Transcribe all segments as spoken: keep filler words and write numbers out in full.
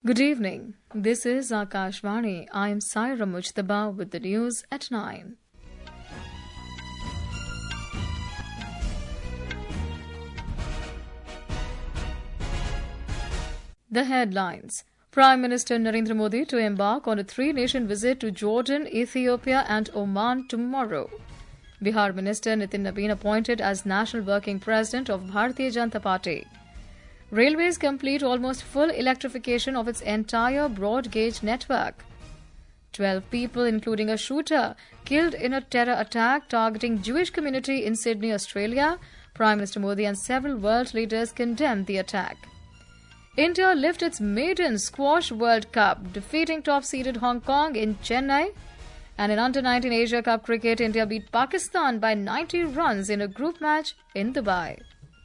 Good evening. This is Akashvani. I am Saira Mujtaba with the news at nine. The headlines. Prime Minister Narendra Modi to embark on a three-nation visit to Jordan, Ethiopia and Oman tomorrow. Bihar Minister Nitin Nabin appointed as National Working President of Bharatiya Janata Party. Railways complete almost full electrification of its entire broad-gauge network. Twelve people, including a shooter, killed in a terror attack targeting Jewish community in Sydney, Australia. Prime Minister Modi and several world leaders condemned the attack. India lifted its maiden Squash World Cup, defeating top-seeded Hong Kong in Chennai. And in under nineteen Asia Cup cricket, India beat Pakistan by ninety runs in a group match in Dubai.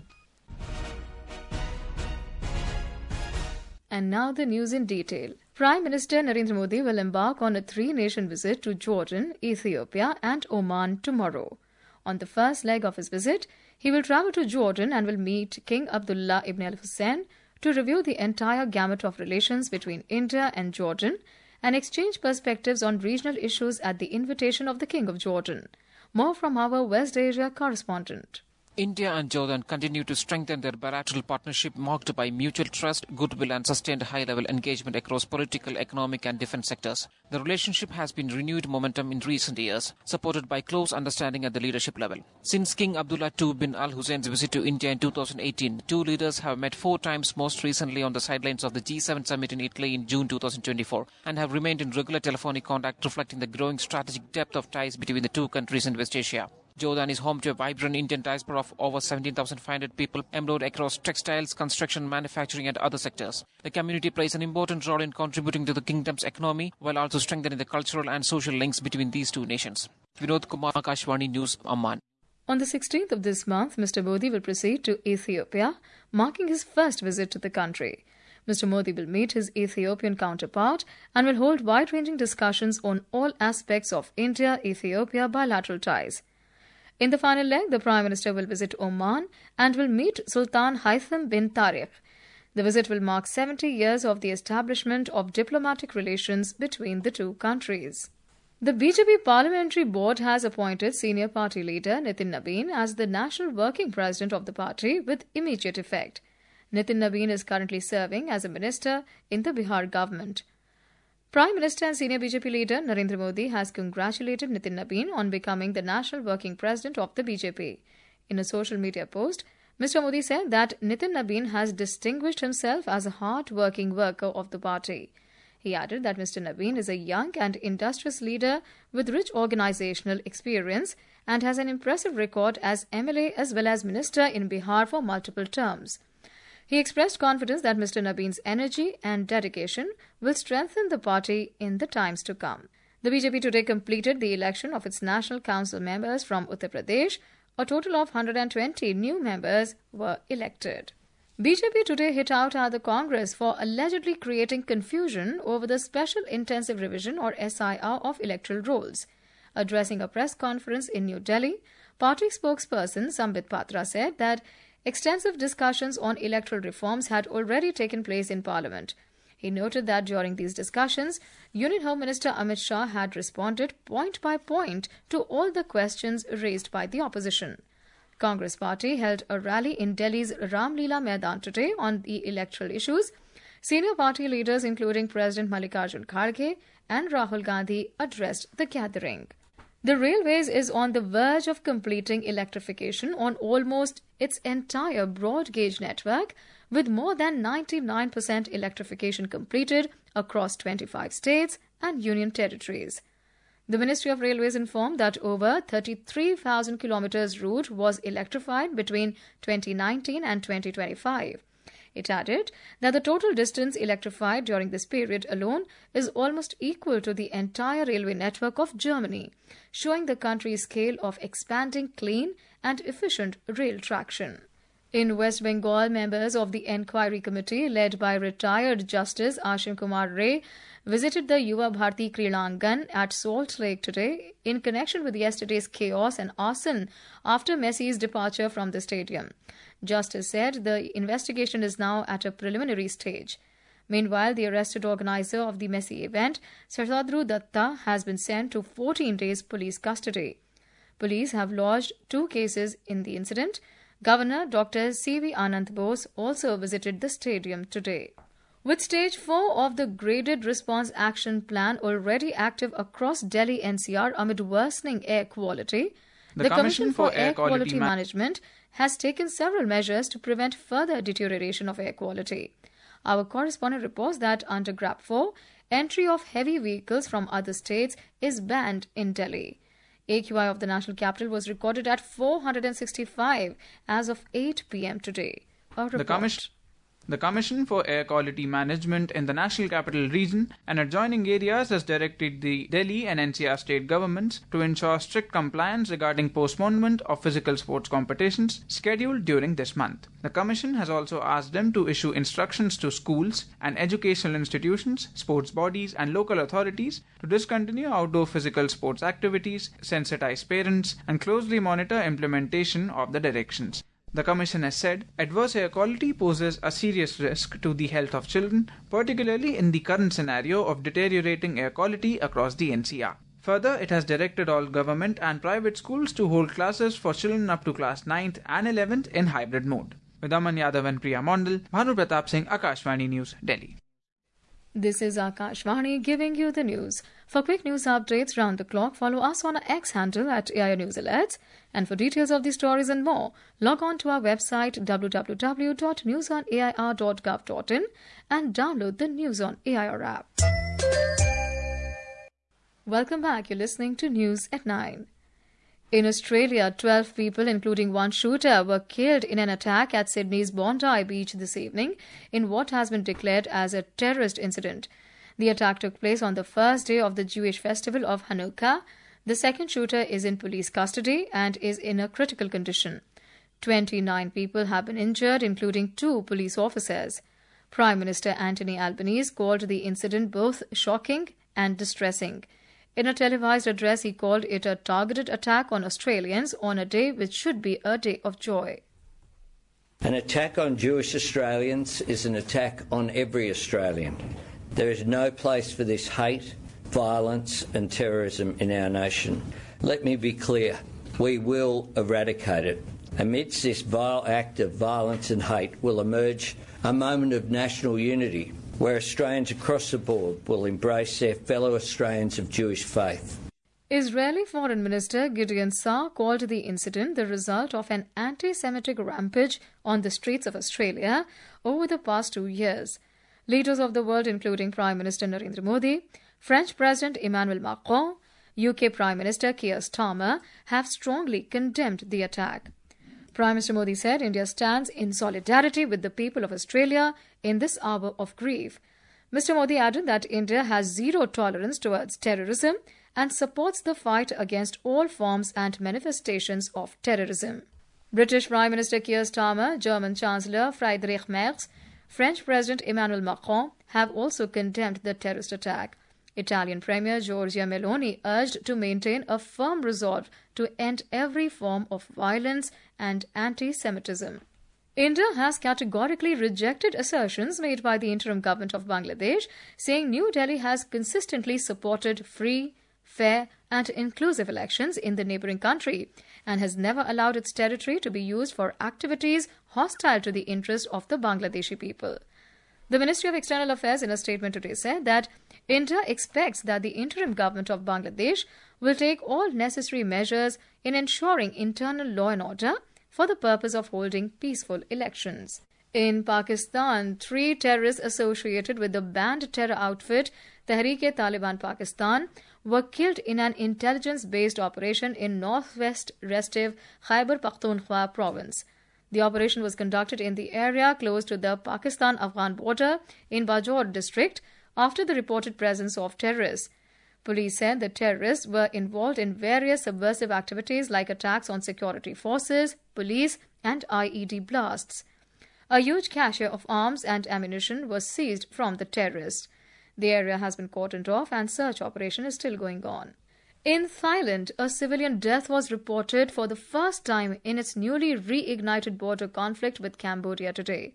And now the news in detail. Prime Minister Narendra Modi will embark on a three-nation visit to Jordan, Ethiopia and Oman tomorrow. On the first leg of his visit, he will travel to Jordan and will meet King Abdullah ibn al-Hussein to review the entire gamut of relations between India and Jordan and exchange perspectives on regional issues at the invitation of the King of Jordan. More from our West Asia correspondent. India and Jordan continue to strengthen their bilateral partnership marked by mutual trust, goodwill and sustained high-level engagement across political, economic and defence sectors. The relationship has been renewed momentum in recent years, supported by close understanding at the leadership level. Since King Abdullah the Second bin al-Hussein's visit to India in two thousand eighteen, two leaders have met four times, most recently on the sidelines of the G seven summit in Italy in June two thousand twenty-four, and have remained in regular telephonic contact, reflecting the growing strategic depth of ties between the two countries in West Asia. Jordan is home to a vibrant Indian diaspora of over seventeen thousand five hundred people employed across textiles, construction, manufacturing and other sectors. The community plays an important role in contributing to the kingdom's economy while also strengthening the cultural and social links between these two nations. Vinod Kumar, Akashvani News, Amman. On the sixteenth of this month, Mister Modi will proceed to Ethiopia, marking his first visit to the country. Mister Modi will meet his Ethiopian counterpart and will hold wide-ranging discussions on all aspects of India-Ethiopia bilateral ties. In the final leg, the Prime Minister will visit Oman and will meet Sultan Haitham bin Tariq. The visit will mark seventy years of the establishment of diplomatic relations between the two countries. The B J P Parliamentary Board has appointed senior party leader Nitin Nabin as the National Working President of the party with immediate effect. Nitin Nabin is currently serving as a minister in the Bihar government. Prime Minister and senior B J P leader Narendra Modi has congratulated Nitin Nabin on becoming the National Working President of the B J P. In a social media post, Mister Modi said that Nitin Nabin has distinguished himself as a hard-working worker of the party. He added that Mister Nabin is a young and industrious leader with rich organizational experience and has an impressive record as M L A as well as minister in Bihar for multiple terms. He expressed confidence that Mister Nabin's energy and dedication will strengthen the party in the times to come. The B J P today completed the election of its National Council members from Uttar Pradesh. A total of one hundred twenty new members were elected. B J P today hit out at the Congress for allegedly creating confusion over the Special Intensive Revision or S I R of electoral rolls. Addressing a press conference in New Delhi, party spokesperson Sambit Patra said that extensive discussions on electoral reforms had already taken place in Parliament. He noted that during these discussions, Union Home Minister Amit Shah had responded point by point to all the questions raised by the opposition. Congress party held a rally in Delhi's Ram Leela Maidan today on the electoral issues. Senior party leaders including President Mallikarjun Kharge and Rahul Gandhi addressed the gathering. The Railways is on the verge of completing electrification on almost its entire broad-gauge network, with more than ninety-nine percent electrification completed across twenty-five states and union territories. The Ministry of Railways informed that over thirty-three thousand kilometers route was electrified between twenty nineteen and twenty twenty-five. It added that the total distance electrified during this period alone is almost equal to the entire railway network of Germany, showing the country's scale of expanding clean and efficient rail traction. In West Bengal, members of the Enquiry Committee, led by retired Justice Ashim Kumar Ray, visited the Yuva Bharati Kridangan at Salt Lake today in connection with yesterday's chaos and arson after Messi's departure from the stadium. Justice said the investigation is now at a preliminary stage. Meanwhile, the arrested organizer of the messy event, Sardadru Datta, has been sent to fourteen days police custody. Police have lodged two cases in the incident. Governor Doctor C V Anand Bose also visited the stadium today. With Stage four of the Graded Response Action Plan already active across Delhi N C R amid worsening air quality, the, the Commission, Commission for Air Quality, quality Ma- Management has taken several measures to prevent further deterioration of air quality. Our correspondent reports that under GRAP four, entry of heavy vehicles from other states is banned in Delhi. A Q I of the national capital was recorded at four hundred sixty-five as of eight p.m. today. A report. The commission The Commission for Air Quality Management in the National Capital Region and adjoining areas has directed the Delhi and N C R state governments to ensure strict compliance regarding postponement of physical sports competitions scheduled during this month. The Commission has also asked them to issue instructions to schools and educational institutions, sports bodies and local authorities to discontinue outdoor physical sports activities, sensitize parents and closely monitor implementation of the directions. The Commission has said adverse air quality poses a serious risk to the health of children, particularly in the current scenario of deteriorating air quality across the N C R. Further, it has directed all government and private schools to hold classes for children up to class ninth and eleventh in hybrid mode. With Aman Yadav and Priya Mondal, Bhanu Pratap Singh, Akashvani News, Delhi. This is Akashvani giving you the news. For quick news updates round the clock, follow us on our X handle at A I R News Alerts. And for details of these stories and more, log on to our website w w w dot news on a i r dot gov dot in and download the News on A I R app. Welcome back. You're listening to News at nine. In Australia, twelve people, including one shooter, were killed in an attack at Sydney's Bondi Beach this evening in what has been declared as a terrorist incident. The attack took place on the first day of the Jewish festival of Hanukkah. The second shooter is in police custody and is in a critical condition. twenty-nine people have been injured, including two police officers. Prime Minister Anthony Albanese called the incident both shocking and distressing. In a televised address, he called it a targeted attack on Australians on a day which should be a day of joy. An attack on Jewish Australians is an attack on every Australian. There is no place for this hate, violence and terrorism in our nation. Let me be clear, we will eradicate it. Amidst this vile act of violence and hate will emerge a moment of national unity, where Australians across the board will embrace their fellow Australians of Jewish faith. Israeli Foreign Minister Gideon Saar called the incident the result of an anti-Semitic rampage on the streets of Australia over the past two years. Leaders of the world, including Prime Minister Narendra Modi, French President Emmanuel Macron, U K Prime Minister Keir Starmer, have strongly condemned the attack. Prime Minister Modi said India stands in solidarity with the people of Australia in this hour of grief. Mister Modi added that India has zero tolerance towards terrorism and supports the fight against all forms and manifestations of terrorism. British Prime Minister Keir Starmer, German Chancellor Friedrich Merz, French President Emmanuel Macron have also condemned the terrorist attack. Italian Premier Giorgia Meloni urged to maintain a firm resolve to end every form of violence and anti-Semitism. India has categorically rejected assertions made by the interim government of Bangladesh, saying New Delhi has consistently supported free, fair and inclusive elections in the neighbouring country and has never allowed its territory to be used for activities hostile to the interest of the Bangladeshi people. The Ministry of External Affairs in a statement today said that India expects that the interim government of Bangladesh will take all necessary measures in ensuring internal law and order for the purpose of holding peaceful elections. In Pakistan, three terrorists associated with the banned terror outfit Tehreek-e-Taliban Pakistan were killed in an intelligence-based operation in northwest restive Khyber Pakhtunkhwa province. The operation was conducted in the area close to the Pakistan-Afghan border in Bajaur district after the reported presence of terrorists. Police said the terrorists were involved in various subversive activities like attacks on security forces, police and I E D blasts. A huge cache of arms and ammunition was seized from the terrorists. The area has been cordoned off and search operation is still going on. In Thailand, a civilian death was reported for the first time in its newly reignited border conflict with Cambodia today.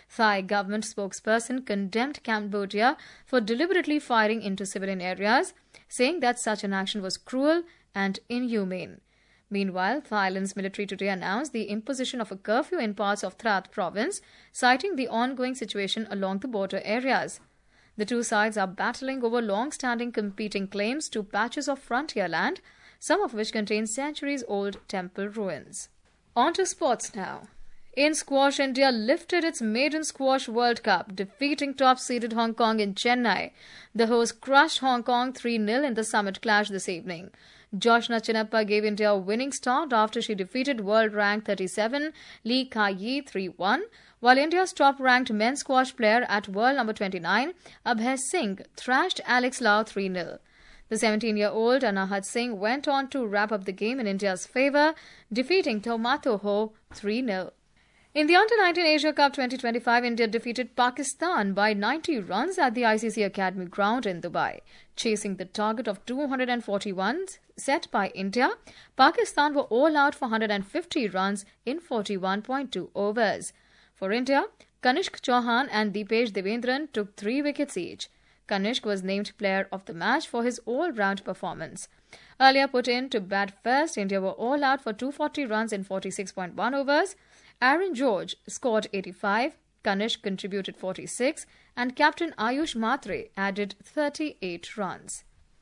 Thai government spokesperson condemned Cambodia for deliberately firing into civilian areas, saying that such an action was cruel and inhumane. Meanwhile, Thailand's military today announced the imposition of a curfew in parts of Thrat province, citing the ongoing situation along the border areas. The two sides are battling over long-standing competing claims to patches of frontier land, some of which contain centuries-old temple ruins. On to sports now. In squash, India lifted its maiden squash World Cup, defeating top-seeded Hong Kong in Chennai. The hosts crushed Hong Kong three nil in the summit clash this evening. Joshna Chinnappa gave India a winning start after she defeated world-ranked thirty-seven Lee Kai-yi three one, while India's top-ranked men's squash player at world number twenty-nine, Abhay Singh, thrashed Alex Lau three nil. The seventeen-year-old Anahat Singh went on to wrap up the game in India's favour, defeating Tomato Ho three nil. In the under nineteen Asia Cup twenty twenty-five, India defeated Pakistan by ninety runs at the I C C Academy ground in Dubai. Chasing the target of two hundred forty-one set by India, Pakistan were all out for one hundred fifty runs in forty-one point two overs. For India, Kanishk Chauhan and Deepesh Devendran took three wickets each. Kanishk was named player of the match for his all-round performance. Earlier put in to bat first, India were all out for two hundred forty runs in forty-six point one overs. Aaron George scored eighty-five, Kanishk contributed forty-six, and captain Ayush Matre added thirty-eight runs.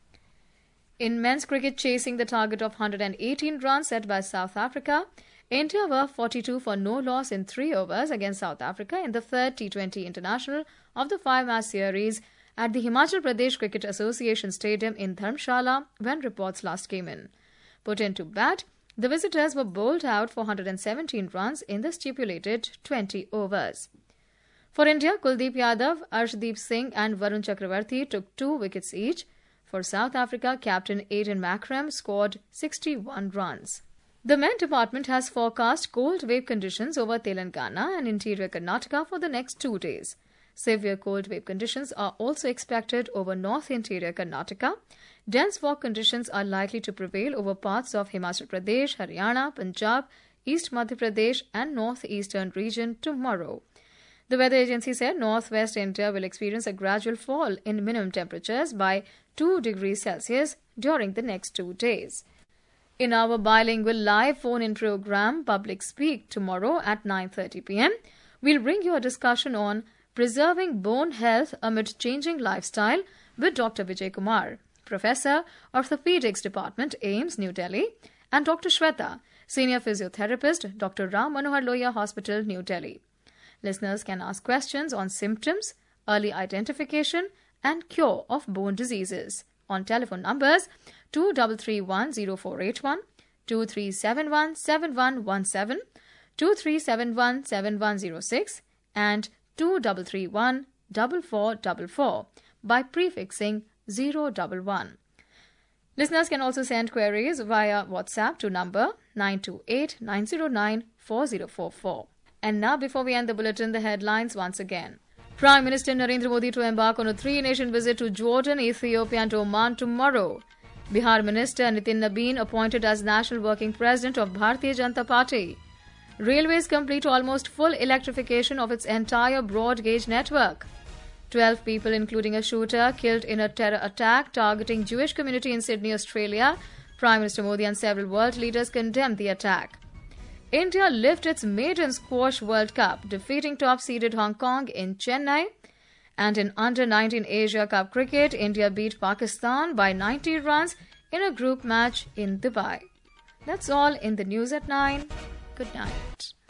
In men's cricket, chasing the target of one hundred eighteen runs set by South Africa, India were forty-two for no loss in three overs against South Africa in the third T twenty international of the five-match series at the Himachal Pradesh Cricket Association Stadium in Dharamshala when reports last came in. Put into bat, the visitors were bowled out for one hundred seventeen runs in the stipulated twenty overs. For India, Kuldeep Yadav, Arshdeep Singh and Varun Chakravarti took two wickets each. For South Africa, captain Aiden Makram scored sixty-one runs. The Met Department has forecast cold wave conditions over Telangana and interior Karnataka for the next two days. Severe cold wave conditions are also expected over north interior Karnataka. Dense fog conditions are likely to prevail over parts of Himachal Pradesh, Haryana, Punjab, East Madhya Pradesh and northeastern region tomorrow. The weather agency said northwest India will experience a gradual fall in minimum temperatures by two degrees Celsius during the next two days. In our bilingual live phone-in program, Public Speak, tomorrow at nine thirty p m, we'll bring you a discussion on preserving bone health amid changing lifestyle with Doctor Vijay Kumar, Professor, Orthopedics Department, AIIMS, New Delhi, and Doctor Shweta, Senior Physiotherapist, Doctor Ram Manohar Lohia Hospital, New Delhi. Listeners can ask questions on symptoms, early identification, and cure of bone diseases on telephone numbers two three three one zero four eight one, two three seven one seven one one seven, two three seven one seven one zero six, and two three three one four four four four by prefixing zero one one. Listeners can also send queries via WhatsApp to number nine two eight nine zero nine four zero four four. And now, before we end the bulletin, the headlines once again. Prime Minister Narendra Modi to embark on a three-nation visit to Jordan, Ethiopia and Oman tomorrow. Bihar Minister Nitin Nabeen appointed as National Working President of Bharatiya Janata Party. Railways complete almost full electrification of its entire broad gauge network. Twelve people, including a shooter, killed in a terror attack targeting Jewish community in Sydney, Australia. Prime Minister Modi and several world leaders condemned the attack. India lifted its maiden squash World Cup, defeating top-seeded Hong Kong in Chennai. And in under nineteen Asia Cup cricket, India beat Pakistan by ninety runs in a group match in Dubai. That's all in the news at nine. Good night.